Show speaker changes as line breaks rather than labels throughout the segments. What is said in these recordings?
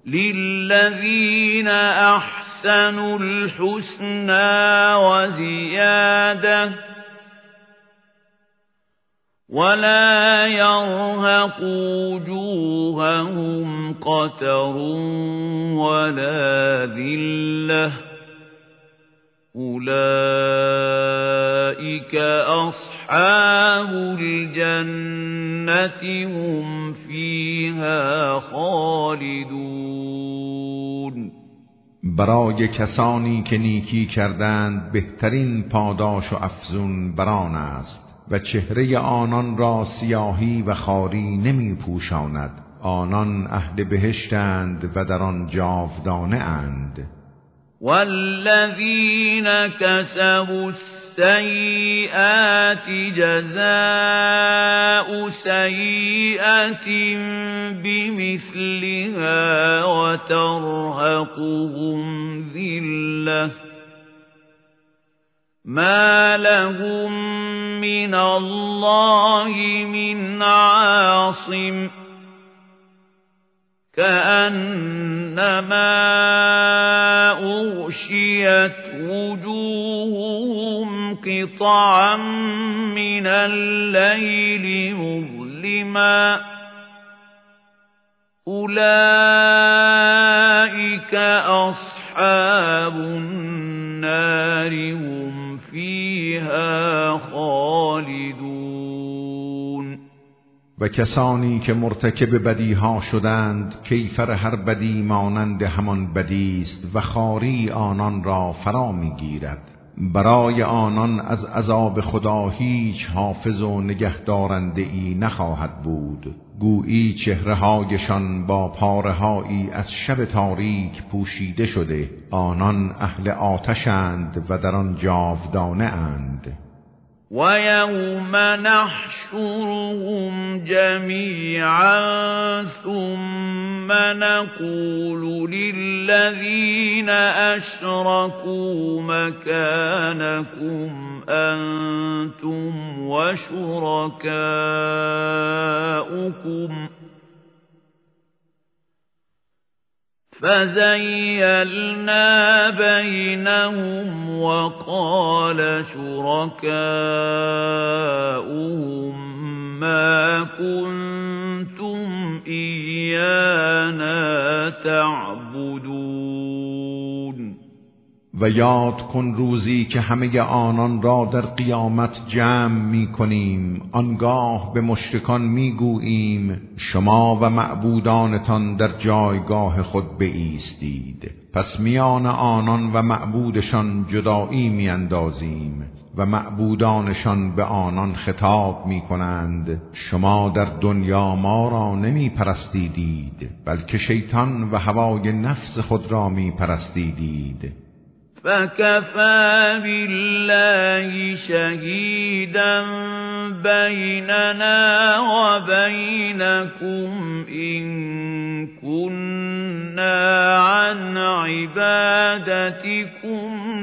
للذین احسنوا الحسنى وزیاده ولا يرهق وجوههم قتر ولا ذلة أولئك أصحاب الجنة هم فيها خالدون.
برای کسانی که نیکی کردند بهترین پاداش و افزون بران است و چهره آنان را سیاهی و خاری نمی پوشاند. آنان اهل بهشتند و در آن جاودانه اند.
والذین کسبوا السیئات جزاء سیئة بمثلها وترهقهم ذلة ما لهم من الله من عاصم كأنما أغشيت وجوههم قطعا من الليل مظلما أولئك أصحاب النار هم فيها خالدون.
و کسانی که مرتکب بدیها شدند کیفر هر بدی مانند همان بدی است و خاری آنان را فرا میگیرد. برای آنان از عذاب خدا هیچ حافظ و نگهدارنده ای نخواهد بود. گویی چهره‌هایشان با پاره‌هایی از شب تاریک پوشیده شده. آنان اهل آتشند و در آن جاودانه اند.
وَيَوْمَ نَحْشُرُهُمْ جَمِيعًا ثُمَّ نَقُولُ لِلَّذِينَ أَشْرَكُوا مَكَانَكُمْ أَنْتُمْ وَشُرَكَاؤُكُمْ فَزَيَّلْنَا بَيْنَهُمْ وَقَالَ شُرَكَاؤُهُم مَّا كُنتُمْ إِيَّانَا تَعْبُدُونَ.
و یاد کن روزی که همه آنان را در قیامت جمع می کنیم. آنگاه به مشرکان می گوییم شما و معبودانتان در جایگاه خود بایستید. پس میان آنان و معبودشان جدایی می اندازیم و معبودانشان به آنان خطاب می کنند شما در دنیا ما را نمی پرستیدید بلکه شیطان و هوای نفس خود را می پرستیدید.
فَكَفَى بِاللَّهِ شَهِيدًا بَيْنَنَا وَبَيْنَكُمْ إِن كُنَّا عَنْ عِبَادَتِكُمْ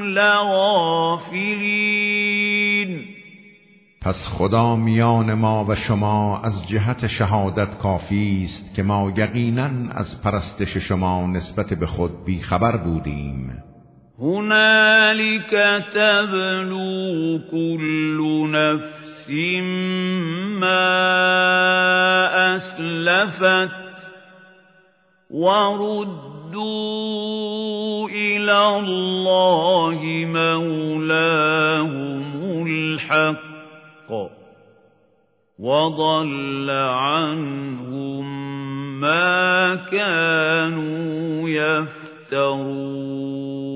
لَغَافِلِينَ.
پس خدا میان ما و شما از جهت شهادت کافی است که ما یقیناً از پرستش شما نسبت به خود بیخبر بودیم.
هنالك تبلو كل نفس ما أسلفت وردوا إلى الله مولاهم الحق وضل عنهم ما كانوا يفترون.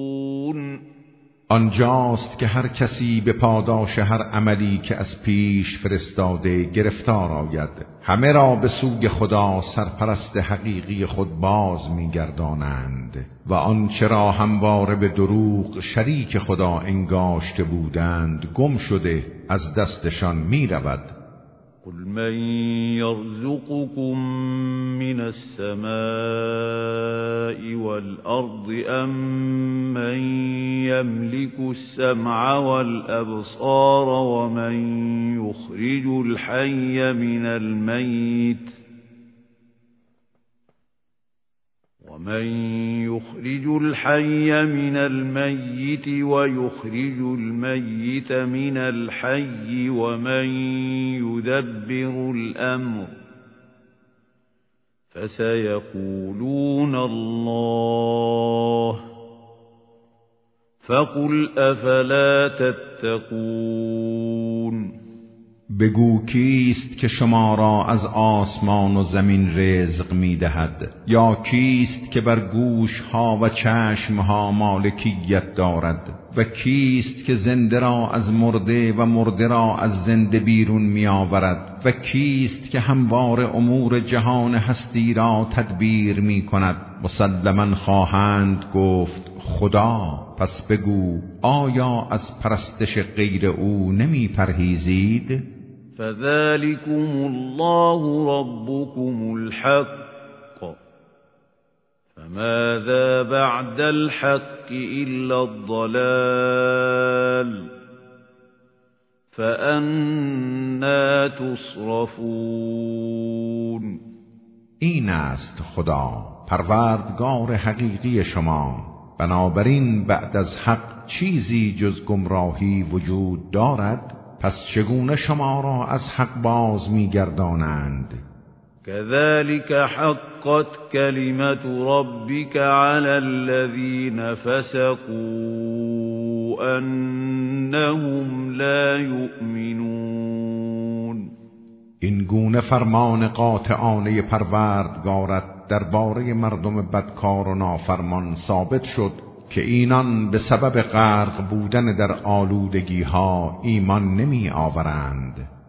آنجاست که هر کسی به پاداش هر عملی که از پیش فرستاده گرفتار آید. همه را به سوی خدا سرپرست حقیقی خود باز می‌گردانند و آنچه را همواره به دروغ شریک خدا انگاشته بودند گم شده از دستشان می‌رود.
قل من يرزقكم من السماء والأرض أم من يملك السمع والأبصار ومن يخرج الحي من الميت ومن يخرج الحي من الميت ويخرج الميت من الحي ومن يدبر الأمر فسيقولون الله فقل أفلا تتقون
بگو کیست که شما را از آسمان و زمین رزق می دهد؟ یا کیست که بر گوش ها و چشم ها مالکیت دارد؟ و کیست که زنده را از مرده و مرده را از زنده بیرون می آورد؟ و کیست که هموار امور جهان هستی را تدبیر می کند؟ مسلماً خواهند گفت خدا. پس بگو آیا از پرستش غیر او نمی پرهیزید؟
فذلكم الله ربكم الحق فماذا بعد الحق إلا الضلال فأنا تصرفون.
این است خدا پروردگار حقیقی شما، بنابراین بعد از حق چیزی جز گمراهی وجود دارد؟ پس چگونه شما را از حق باز می‌گردانند؟
كذلك حقت كلمة ربك على الذين فسقوا أنهم لا يؤمنون.
این گونه فرمان قاطعانه پروردگارت درباره مردم بدکار و نافرمان ثابت شد که اینان به سبب غرق بودن در آلودگی ها ایمان نمی آورند.